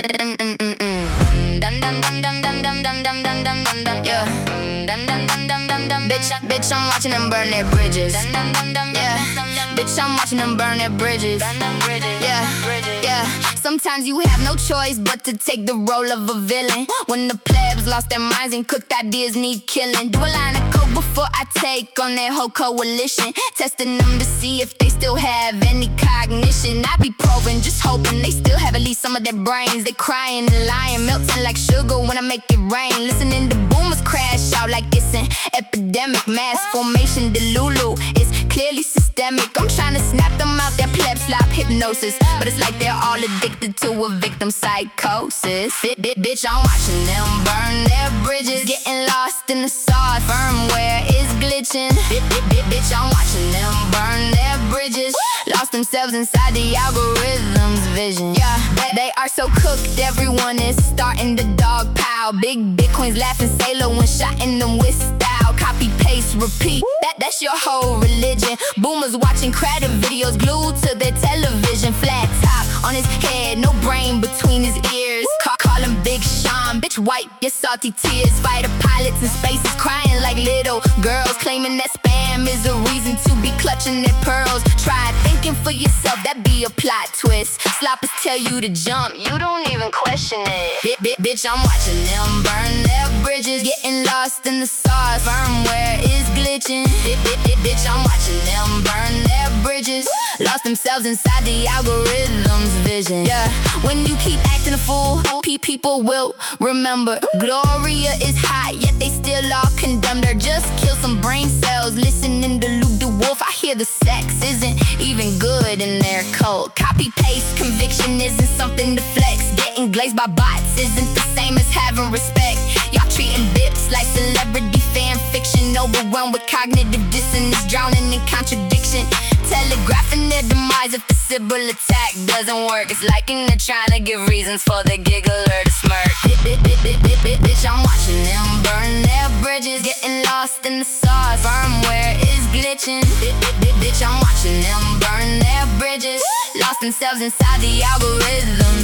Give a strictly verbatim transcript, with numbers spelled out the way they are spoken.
dun dun dun dun dun dun dun dun dun dun dun dun dun dun dun dun yeah. Dun dun dun dun dun dun bitch, bitch, I'm watching them burn their bridges. Dun dun dun dun yeah. Bitch, I'm watching them burn their bridges. Yeah, yeah. Sometimes you have no choice but to take the role of a villain. When the plebs lost their minds and cooked ideas need killing. Do a line of coke before I take on their whole coalition, testing them to see if they still have any cognition. I be probing, just hoping they still have at least some of their brains. They crying and lying, melting like sugar when I make it rain. Listening to boomers crash out like it's an epidemic. Mass formation, Delulu, it's clearly systemic. I'm trying to snap them out their pleb slop hypnosis, but it's like they're all addicted to a victim psychosis. Bit, bit, bitch, I'm watching them burn their bridges, getting lost in the sauce. Firmware is glitching. Bit, bit, bit, bitch, I'm watching them burn their bridges, lost themselves inside the algorithm's vision. Yeah, they, they are so cooked, everyone is starting to dog pile. Big Bitcoins laughing sailor when shotting them with style. Copy, paste, repeat, that, that's your whole religion. Boomers watching credit videos glued to their television. Flat top on his head, no brain between his ears. Call, call him Big Sean, bitch, wipe your salty tears. Fighter pilots in spaces crying like little girls, claiming that spam is a reason to be clutching their pearls. Try thinking for yourself, that be a plot twist. Sloppers tell you to jump, you don't even question it. Bit, bit, bitch, I'm watching them burn their bridges, getting lost in the sauce. Firmware is glitching. Bit, bit, bit, bitch, I'm watching them burn their bridges, lost themselves inside the algorithm's vision. Yeah, when you keep acting a fool, people will remember. Gloria is hot, yet they still all condemned her. Just kill some brain cells, listening to Luke DeWolf. I hear the sex isn't even good in their cult. Copy paste conviction isn't something to flex. Getting glazed by bots isn't the same as having respect. Y'all treating bips like celebrity fan fiction, overwhelmed with cognitive dissonance, drowning in contradiction. Telegraphing their demise if the Sybil attack doesn't work. It's like they're trying to give reasons for the giggle or the smirk. Bit, bit, bit, bit, bit, bit, bitch, I'm watching them burn their bridges, getting lost in the sauce. Firmware is glitching. Bit, bit, bit, bitch, I'm watching them burn their bridges, lost themselves inside the algorithm